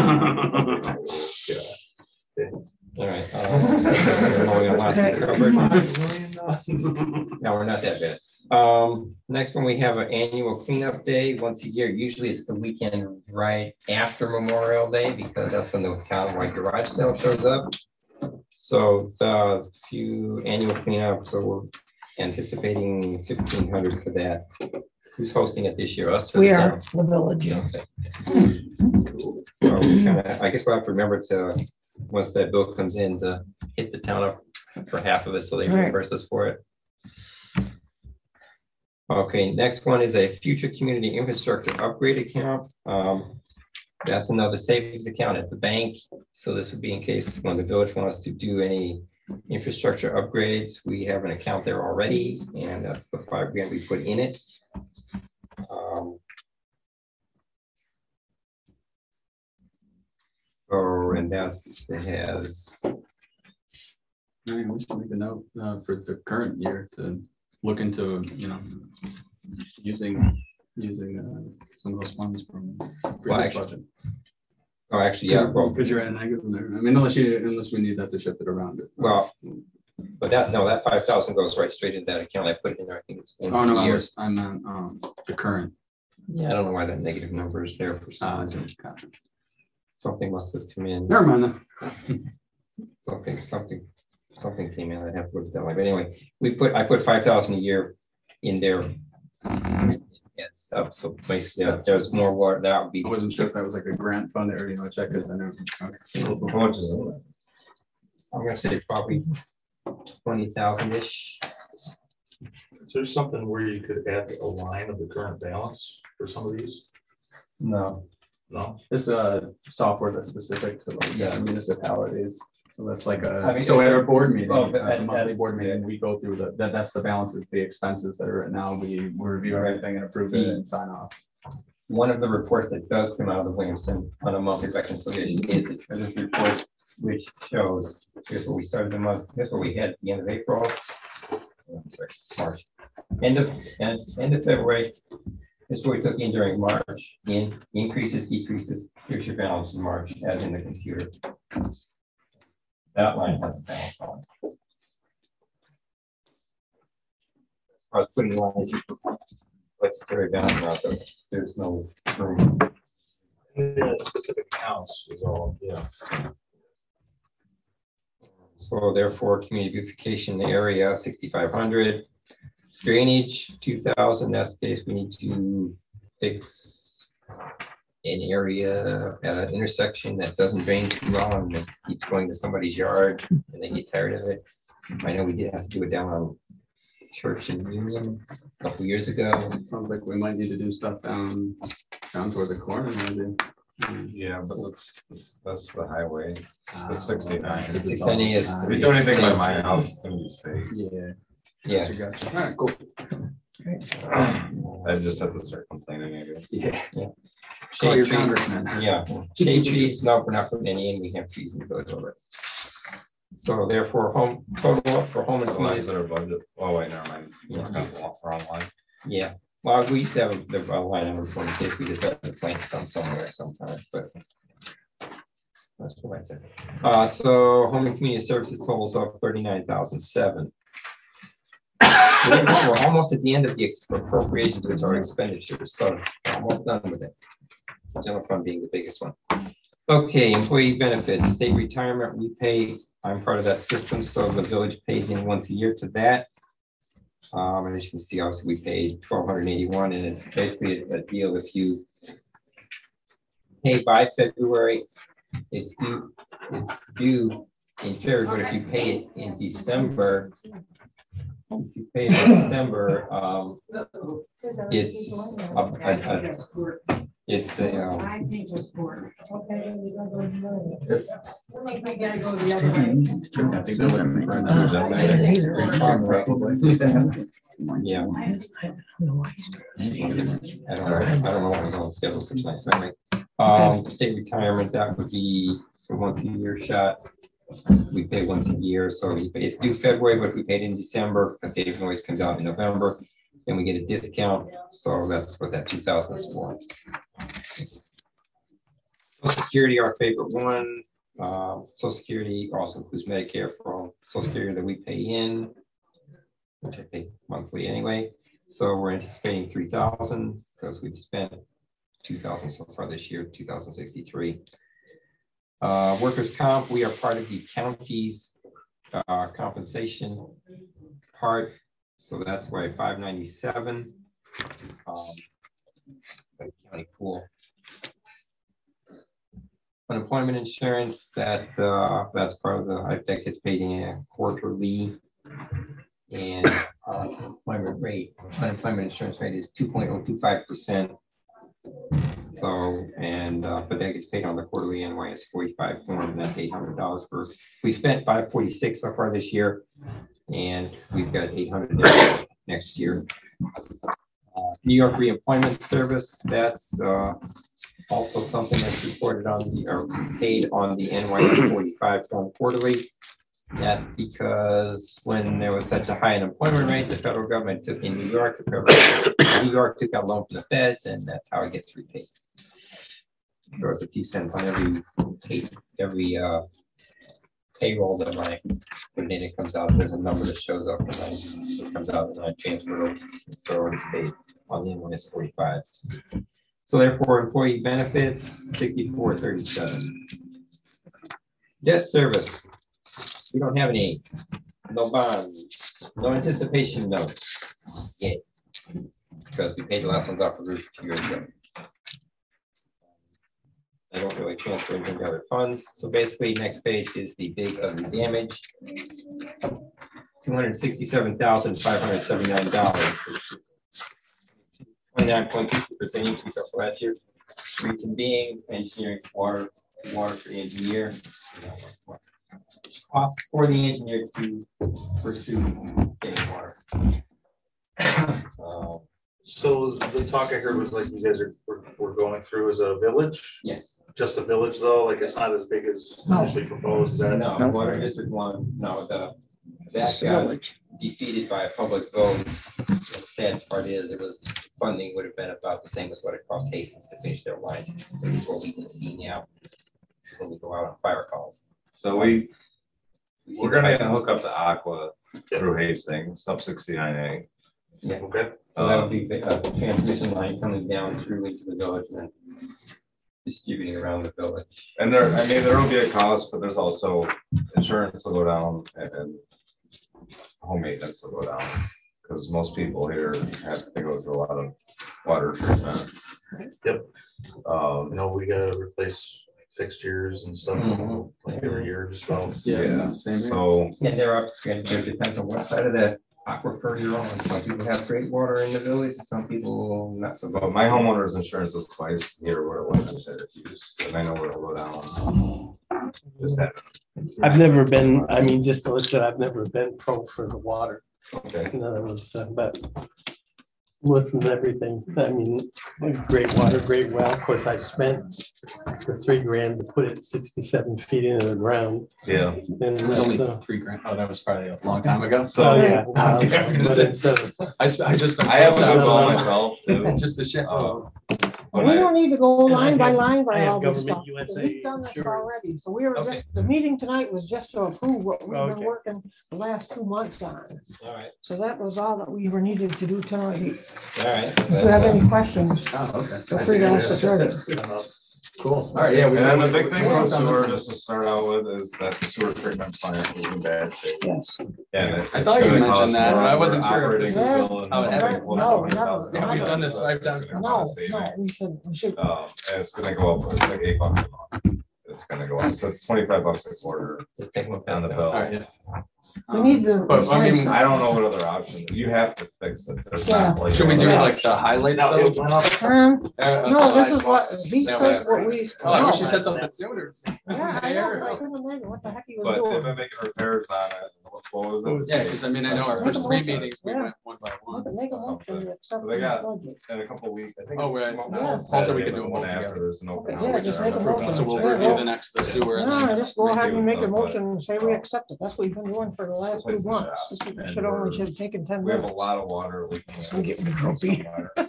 All right. um, we got lots of covered. No, we're not that bad. Um, next one, we have an annual cleanup day once a year. Usually it's the weekend right after Memorial Day because that's when the townwide garage sale shows up. So the few annual cleanup, so we're anticipating fifteen hundred for that. Who's hosting it this year? Us? or We the are town? the village. yeah. Okay. So we kinda, I guess we'll have to remember to, once that bill comes in, to hit the town up for half of it, so they Right. reimburse us for it. Okay, next one is a future community infrastructure upgrade account. Um, that's another savings account at the bank. So this would be in case when the village wants to do any infrastructure upgrades, we have an account there already, and that's the five grand we put in it. Um, So, and that has, I mean, we should make a note uh, for the current year to look into, you know, using, using uh, some of those funds from previous actually, budget. oh, actually, yeah, well, Because you're at a negative there. I mean, unless you, unless we need that to shift it around. well, but that, no, that five thousand goes right straight into that account. I put it in there, I think it's Oh, once no, a I year. was, I meant um, the current. Yeah, I don't know why that negative number is there for Uh, some reason. gotcha. Something must have come in. Never mind then. Something, something, something came in. I'd have to look at that way. But anyway, we put, I put five thousand a year in there. It's up, so basically, uh, there's more water, that would be. I wasn't sure if that was like a grant fund or, you know, check because I know. Okay. How much is it? I'm gonna say probably twenty thousand-ish. Is there something where you could add a line of the current balance for some of these? No, No? it's a software that's specific to like uh, municipalities. So that's like I a, mean, so at our board meeting, oh, at but at- the monthly board meeting, we go through the, that, that's the balances, the expenses that are right now. We, we review everything and approve it and sign off. One of the reports that does come out of the Williamson on a monthly reconciliation is the treasurer's report, which shows, here's what we started the month, here's what we had at the end of April. I'm sorry, March, end of, end, end of February. Here's what we took in during March, in increases, decreases, here's your balance in March, as in the computer. That line has a balance on it. I was putting lines, let's carry down, out there. There's no room. The specific accounts is all, yeah. So therefore, community beautification area, sixty-five hundred. Drainage, two thousand, that's the case, we need to fix an area at an intersection that doesn't drain too well and it keeps going to somebody's yard and they get tired of it. I know we did have to do it down on Church and Union a couple years ago. Sounds like we might need to do stuff down, down toward the corner maybe. Yeah, but let's, let's- that's the highway. Ah, It's sixty-nine. okay. six ninety is- Ah, If we do anything by my house, it's gonna be state. Yeah. Yeah, Gotcha, gotcha. All right, cool. I just have to start complaining, I guess. Yeah. Call shade your tree, congressman. yeah, shade trees, no, we're not putting any in, we have trees in the village already. So therefore, home, total for home and So why is community, there a budget? Oh, wait, never mind. Yeah. That's the wrong line. yeah, well, we used to have a, the a line number for in case we decided to plant some somewhere sometimes, but. That's what I said. Uh, so home and community services totals up thirty-nine thousand seven. We're almost at the end of the appropriations, which are expenditures, so we're almost done with it. General fund being the biggest one. Okay, employee benefits, state retirement, we pay, I'm part of that system, so the village pays in once a year to that. Um, and as you can see, obviously, we paid twelve eighty-one, and it's basically a deal if you pay by February, it's due, it's due in February, but if you pay it in December, if you pay it in December, um, it's a, a, a, it's a, um, I think it's for. Okay. we gotta go the other way. it's, We gotta go the other way. I think they're looking for another Uh, job. I didn't either. Probably. yeah. I I don't know why he's doing this. I don't know, I don't know what was on the schedule for tonight, so anyway. Um, state retirement, that would be a once a year shot. We pay once a year, so we pay- it's due February, but if we paid in December, because the invoice comes out in November, then we get a discount, so that's what that two thousand is for. Social Security, our favorite one, uh, Social Security also includes Medicare for all Social Security that we pay in, which I pay monthly anyway. So we're anticipating three thousand because we've spent two thousand so far this year, two thousand sixty-three. Uh, workers' comp, we are part of the county's uh, compensation part. So that's why five ninety-seven. um, for the county pool. Unemployment insurance, that, uh, that's part of the, I think it's paid in quarterly. And our unemployment rate, unemployment insurance rate is two point oh two five percent. So, and, uh, but that gets paid on the quarterly N Y S forty-five form, and that's eight hundred dollars for, we spent five forty-six so far this year, and we've got eight hundred next year. Uh, New York Reemployment Service, that's, uh, also something that's reported on the, or paid on the N Y S forty-five form quarterly. That's because when there was such a high unemployment rate, the federal government took in New York, the federal, New York took out a loan from the feds, and that's how it gets repaid. There was a few cents on every pay, every uh, payroll that when I put it in, it comes out. There's a number that shows up, and I, it comes out, and I transfer it over. So it's paid on the N Y S forty-five. So therefore, employee benefits sixty-four thirty-seven. Debt service. We don't have any, no bonds, no anticipation notes yet, because we paid the last ones off for roof a few years ago. I don't really transfer anything to other funds. So basically, next page is the big ugly damage. two hundred sixty-seven thousand five hundred seventy-nine dollars. twenty-nine point two percent increase over last year. Reason being, engineering water, water for the engineer. Costs for the engineer to pursue getting water. Uh, So the talk I heard was like you guys are, we're, we're going through as a village, yes. just a village though, like it's not as big as No. initially proposed, is that? No, water district one, no, the, that Just got village. defeated by a public vote. The sad part is it was, funding would have been about the same as what it cost Hastings to finish their lines. This is what we can see now when we go out on fire calls. So we, We see we're the gonna pipelines. hook up the Aqua through Hastings, up sixty-nine A. Yeah, Okay, so that'll be the uh, transmission line coming down through into the village and then distributing around the village. And there, I mean, there will be a cost, but there's also insurance will go down and home maintenance will go down. Because most people here have to go through a lot of water treatment. Yep. Um, you know, we gotta replace fixtures and stuff Mhm. like every year, just about. yeah, Same here. so, And there are, and it depends on what side of the aquifer you're on. Some people have great water in the village, some people not so but good. my homeowner's insurance is twice here where it was instead of use, and I know where it'll go down. Just that, I've never been, I mean, just to let you know, I've never been pro for the water. okay. In other words, uh, but listen to everything. I mean, great water, great well. Of course, I spent the three grand to put it sixty-seven feet into the ground. Yeah, And It was only that's, uh, three grand. Oh, that was probably a long time ago. oh, so yeah. Okay, I was gonna But say- instead of- I, s- I just. I have a good No, well no, no. myself too. Just the shit. Uh, We when I- don't need to go And I line by have- line I by have all this Government stuff. U S A We've done this insurance. already, so we were Okay. just, the meeting tonight was just to approve what we've been Okay. working the last two months on. All right, So that was all that we were needed to do tonight. all right. If you have any questions, Oh, okay. feel free to ask the attorney. Cool. All right, yeah. And we- then the big thing we're with on sewer, this. just to start out with, is that the sewer treatment plant is in bad shape. Yes. And I it- it's thought you gonna mentioned cost that, more but I for wasn't sure if operating this the is bill and how it something happened. close to No, twenty thousand never. Yeah, we've done this dollars. five times. It's gonna No, cost no, savings. we should, we should. Um, and it's gonna go up, it's like eight bucks a month. It's gonna go up, so it's twenty-five bucks a quarter Just take one on the down. bill. All right, yeah. We need to. But, I mean, I don't know what other option, you have to fix it. There's not like- Should we do like the highlights Now, it though? went up. Um, Uh, no, this is what, he No, said yeah. what we. Oh, I wish you no. said something sooner. Yeah, I know, but I couldn't imagine what the heck he was But they've doing. been making repairs on it. What was it? Yeah, because I mean, I know our first three meetings, we Yeah. went one by one. Make a- Make a motion to accept So they this got- budget. In a couple weeks, I think. Oh, it's- right. Yeah. Also, we could do them One both after, together. there's an open Okay, yeah, house just there. make a motion. So we'll Yeah, review well- the next, the sewer. and No, then just go ahead and make a But- motion and say we accept it. That's what we've been doing for the last two months. This should only should have taken ten We have a minutes. lot of water leaking. I'm getting grumpy.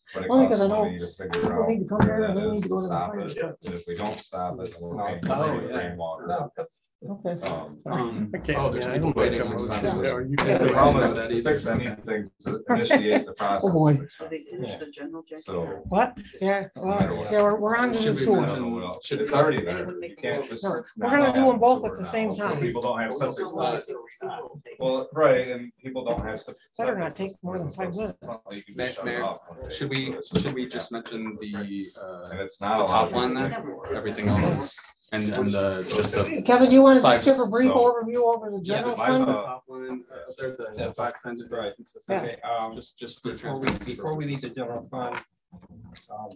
But it Only costs 'cause I know money to figure people out need to come where there and that they need is to go to the stop fire it. department. And if we don't stop it, then we're paying Oh, for yeah. rainwater. Okay. Um, Um, I can't, oh, there's yeah, I people don't make waiting a on motion. expenses. Or you Yeah. can- The problem is that that to either. fix anything, to initiate the process. boy. is They expensive. finished the general jacket. So. What? Yeah, well, yeah, we're, we're on to Should the we sewer. I don't know mention- what else. should- It's already there. Anyone make You a can't motion? just. No, not we're gonna do have them both sewer at the now, same because time. People don't have septic. So, systems. Well, right, and people don't have. septic Better not systems, take more than so five it's minutes. not like you can Ma- just shut it Mayor, off one day. Should we, So it's should we just mention the, And uh, it's not. the a lot top of line people. there? Everything else is, and, and the, just the. Kevin, you want to just Five, give a brief so- overview over the Yeah, general mine's fund? a- top line, uh, there's the- Yeah. the five cents. Right. Yeah. Okay, um, Just, just for before we, transparency before we leave purposes. the general fund. um,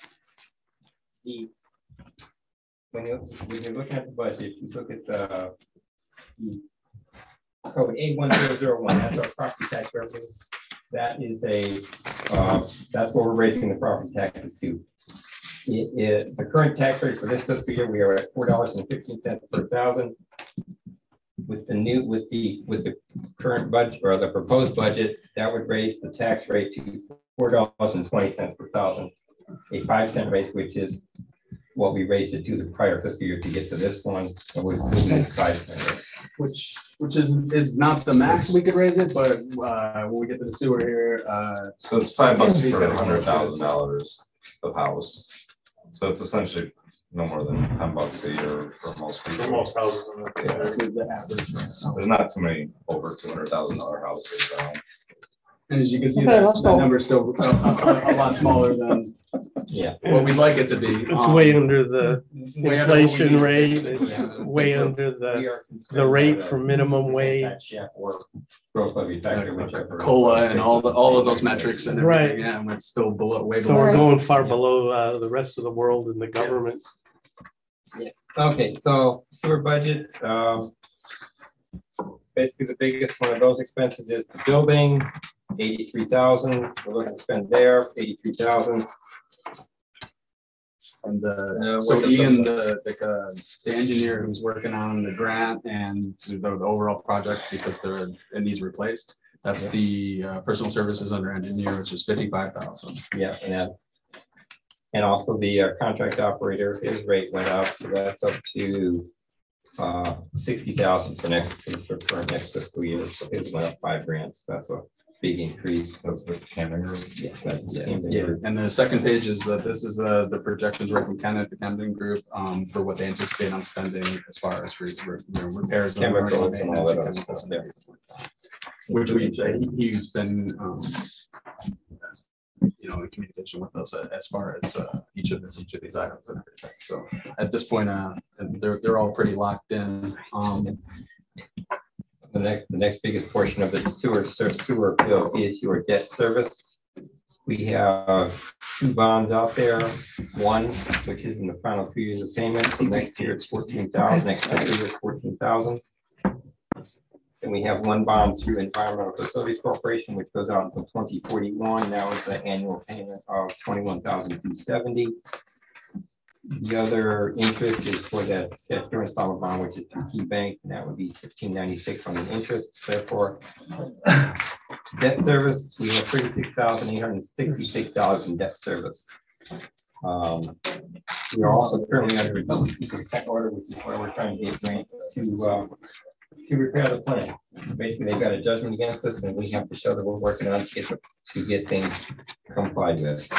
The, when you, when you're looking at the budget, you look at the. the Code A one zero zero one, that's our property tax revenue. That is a, uh, that's what we're raising the property taxes to. It is, the current tax rate for this fiscal year, we are at four dollars and fifteen cents per thousand. With the new, with the, with the current budget or the proposed budget, that would raise the tax rate to four dollars and twenty cents per thousand. A five cent raise, which is what we raised it to the prior fiscal year to get to this one, so we're still doing five cent raise. Which, which is, is not the max we could raise it, but, uh, when we get to the sewer here, uh, So it's five bucks He's per got a hundred thousand dollars of house. So it's essentially no more than ten bucks a year for most For people. most houses in the. is the average. There's not too many over two hundred thousand dollar houses. um, And as you can see, Okay, that, let's that go. number is still a, a- a lot smaller than Yeah. what we'd like it to be. It's Um, way under the way under what we inflation need. rate, it's Yeah. way under the, We are the rate constrained by for minimum the wage. Yeah, or growth levy factor, whichever. COLA and all the, all of those metrics and Right. everything, yeah, and it's still below, way So below. we're that. going far below uh, the rest of the world in the government. Okay, so sewer budget, um. Basically, the biggest one of those expenses is the building, eighty-three thousand, we're looking to spend there, eighty-three thousand. And Uh, the, so what does Ian, the- the, the, uh, the engineer who's working on the grant and the, the overall project, because there, it needs replaced. That's Yeah. the, uh, personal services under engineer, which is fifty-five thousand. Yeah, and that. And also the uh, contract operator, his rate went up, so that's up to. Uh, sixty thousand for next, for current next fiscal year, so his went up five grand, so that's a big increase. That's the Camden group. Yes, that's. Yeah, Camden yeah. Group. And the second page is that this is, uh, the projections right from Kenneth, the Camden Group, um, for what they anticipate on spending as far as re, re- you know, repairs. and Chemicals and all maintenance that and other chemicals stuff, and everything like that. Which we, he- he's been, um, you know, in communication with us uh, as far as, uh, each of, the- each of these items and everything. So at this point, uh, and they're, they're all pretty locked in. Um, The next, the next biggest portion of the sewer, ser- sewer bill is your debt service. We have two bonds out there, one, which is in the final two years of payment, so next year it's fourteen thousand, next fiscal year it's fourteen thousand. And we have one bond through Environmental Facilities Corporation, which goes out until twenty forty-one, now it's an annual payment of twenty-one thousand two hundred seventy. The other interest is for that statutory installment bond, which is through Key Bank, and that would be fifteen ninety-six on the interest, therefore. Debt service, we have thirty-six thousand eight hundred sixty-six dollars in debt service. Um, We are also currently under a consent order, which is where we're trying to get grants to, uh, to repair the plant. Basically, they've got a judgment against us, and we have to show that we're working on it to get things complied with.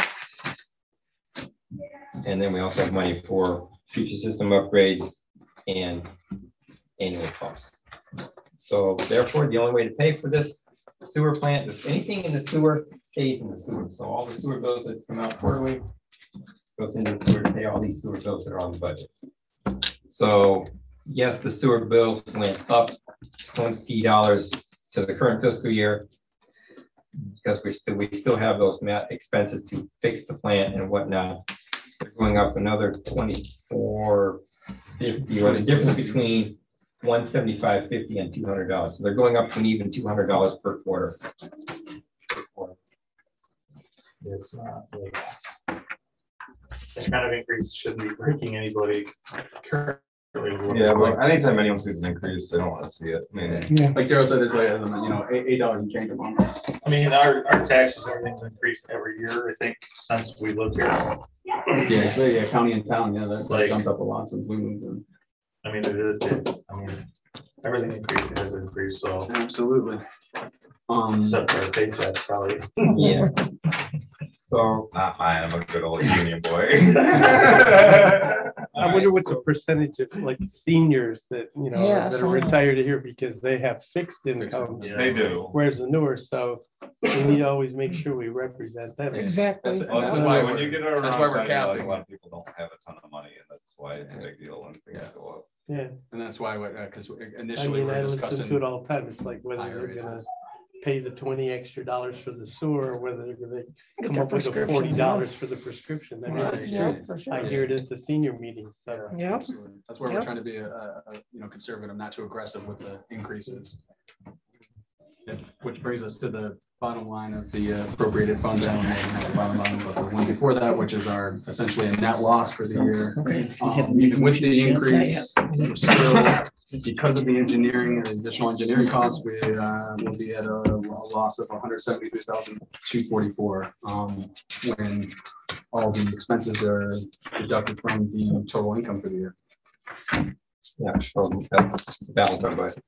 And then we also have money for future system upgrades and annual costs. So therefore, the only way to pay for this sewer plant is anything in the sewer stays in the sewer. So all the sewer bills that come out quarterly goes into the sewer to pay all these sewer bills that are on the budget. So yes, the sewer bills went up twenty dollars to the current fiscal year because we still, we still have those mat expenses to fix the plant and whatnot. They're going up another twenty-four fifty, or the difference between one seventy-five fifty and two hundred dollars. So they're going up to an even two hundred dollars per quarter. Per quarter. It's not like. That kind of increase shouldn't be breaking anybody current Yeah, but anytime anyone sees an increase, they don't want to see it. I mean, Like Daryl said, it's like, you know, eight, eight dollars and change a month. I mean, our, our taxes, everything's increased every year, I think, since we lived here. Yeah, it's very, yeah, county and town, yeah, that Like- jumped up a lot since we moved in. I mean, it, it, it- I mean, everything increased, has increased, so, Absolutely. Um, except for the paychecks, probably. Yeah. so not mine. I'm a good old union boy. I wonder what the percentage of like seniors that, you know, Yeah, that are so- retired here because they have fixed incomes. Yeah. They do. Whereas the newer, so we need to always make sure we represent them. Exactly. That's- Well, that's that's why why when we're- you get around, that's why we're like, capping. a lot of people don't have a ton of money, and that's why it's a big deal when things Yeah. go up. Yeah, and that's why, uh, cause I initially mean, we I were listen to it discussing. all the time. It's like whether higher they're gonna raises. pay the twenty extra dollars for the sewer, or whether they're gonna Get come their up with the prescription, forty yeah. dollars for the prescription. I mean, Right, it's Yeah, true. for I sure. hear it at the senior meetings, so. Yep. Absolutely. That's where we're Yep. trying to be, a, a, a, you know, conservative, not too aggressive with the increases. Yeah, which brings us to the bottom line of the uh, appropriated fund balance, not the bottom line, but the one before that, which is our essentially a net loss for the year. Okay. Um, even with the increase, we're still, because of the engineering and additional engineering costs, we uh, will be at a a loss of one hundred seventy-three thousand two hundred forty-four. Um, when all the expenses are deducted from the total income for the year. Yeah, so that's the balance of it.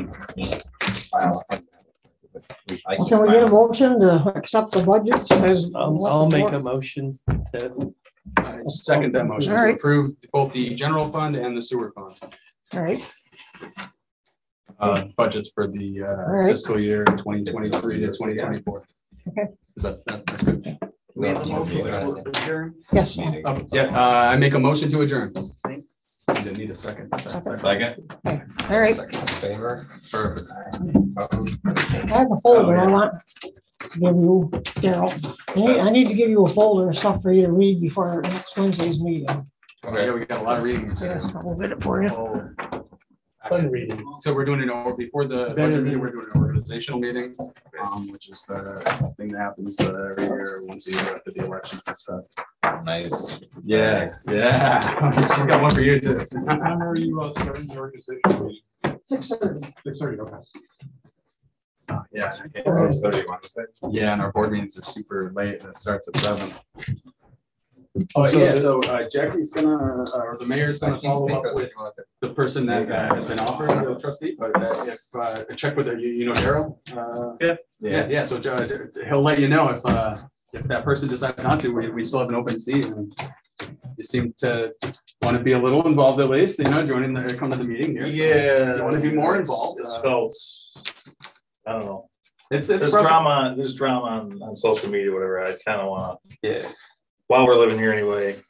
Well, can we get a motion to accept the budgets as? I'll, I'll make a motion to, I second that motion All to right. approve both the general fund and the sewer fund, All right, uh, budgets for the All uh, right. fiscal year twenty twenty-three to twenty twenty-four. Okay. Is that, that- that's good? We have a motion to adjourn. yes. Meeting. Oh, yeah, uh, I make a motion to adjourn. I didn't need a second. Second. All right, Seconds in favor. Perfect. I have a folder I want to give you, Daryl. I need- I need to give you a folder of stuff for you to read before next Wednesday's meeting. Okay, yeah, we got a lot of reading. Yes, I'll get it for you. Oh. fun reading. So we're doing it over before the Better budget than- meeting, we're doing an organizational meeting, um, which is the thing that happens uh, every year, once a year after the elections and stuff. Nice. Yeah, yeah. She's got one for you too. When are you uh, starting the organization meeting? Six thirty. Six thirty, okay. Yeah, Six thirty, you want to say? yeah, and our board meetings are super late, it starts at seven. Oh, yeah, so uh, Jackie's gonna, uh, or the mayor's gonna follow up with the person that uh, has been offered, the trustee, but uh, if, uh, check with, her, you you know, Daryl? Uh, Yeah. Yeah, yeah, so uh, he'll let you know if, uh, if that person decides not to, we, we still have an open seat, and you seem to want to be a little involved at least, you know, joining the, come to the meeting here. so Yeah. You want to be more involved? It's uh, felt, I don't know, It's, it's. there's frustrating. drama, there's drama on, on social media, whatever, I kind of want to, Yeah, while we're living here anyway,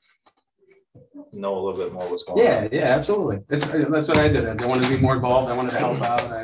know a little bit more what's going on. yeah, yeah, absolutely. It's, that's what I did. I wanted to be more involved. I wanted to help out. and I